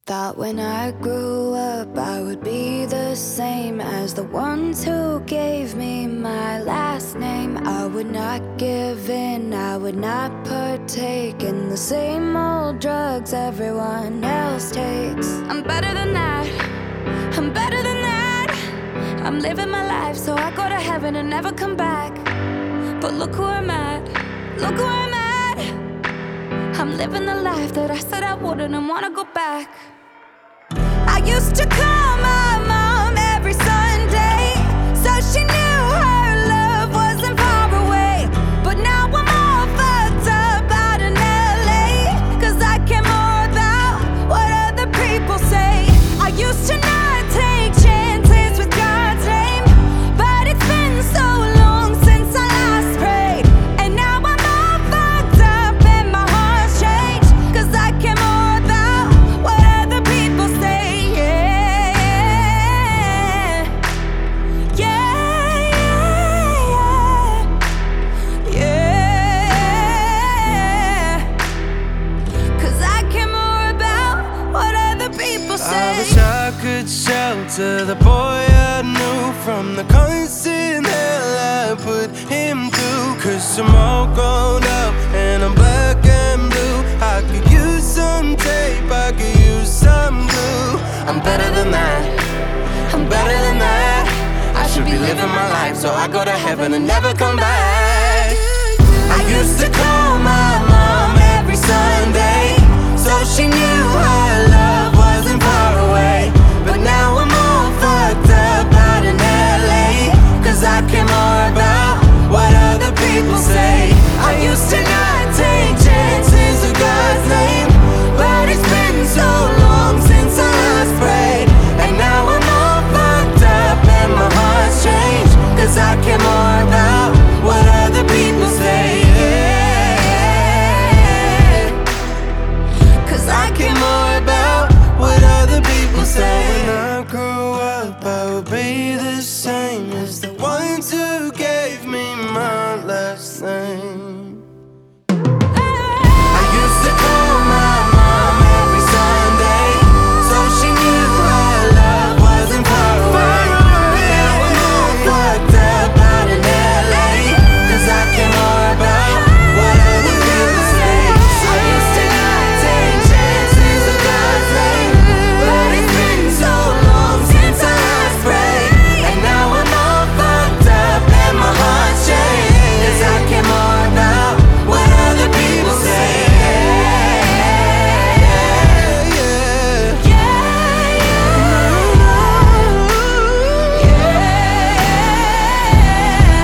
Thought when I grew up I would be the same as the ones who gave me my last name. I would not give in, I would not partake in the same old drugs everyone else takes. I'm better than that, I'm better than that. I'm living my life so I go to heaven and never come back. But look who I'm at, look who I'm at. I'm living the life that I said I wouldn't and wanna go back. I used to call my mom every Sunday, so she knew her love wasn't far away. But now I'm all fucked up out in LA, 'cause I care more about what other people say. I used to not take chances with God's name, but it's been so long since I last prayed. And now I'm all fucked up and my heart's changed, 'cause I care more about what other people say. I wish I could shelter the boy I knew from the constant hell I put him through. 'Cause I'm all grown up and I'm black and blue. I could use some tape, I could use some glue. I'm better than that, I'm better than that. I should be living my life so I go to heaven and never come back. I used to call my mom every Sunday, so she knew her love wasn't far away. But now I'm all fucked up out in LA, 'cause I care more about what other people say. I used to not take chances with God's name, but it's been so long since I last prayed. And now I'm all fucked up and my heart's changed, 'cause I care more about what other people say. I care more about what other people say. When I grow up, I will be the same as the ones who gave me my last name. I used to call my mom every Sunday, so she knew her love wasn't far away. Now I'm all fucked up out in LA, 'cause I care more about what other people say. I used to not take chances with God's name, but it's been so long since I last prayed. And now I'm all fucked up and my heart's changed, 'cause I care more about what other people say.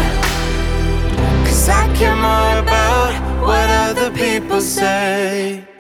Cause I care more about what other people say.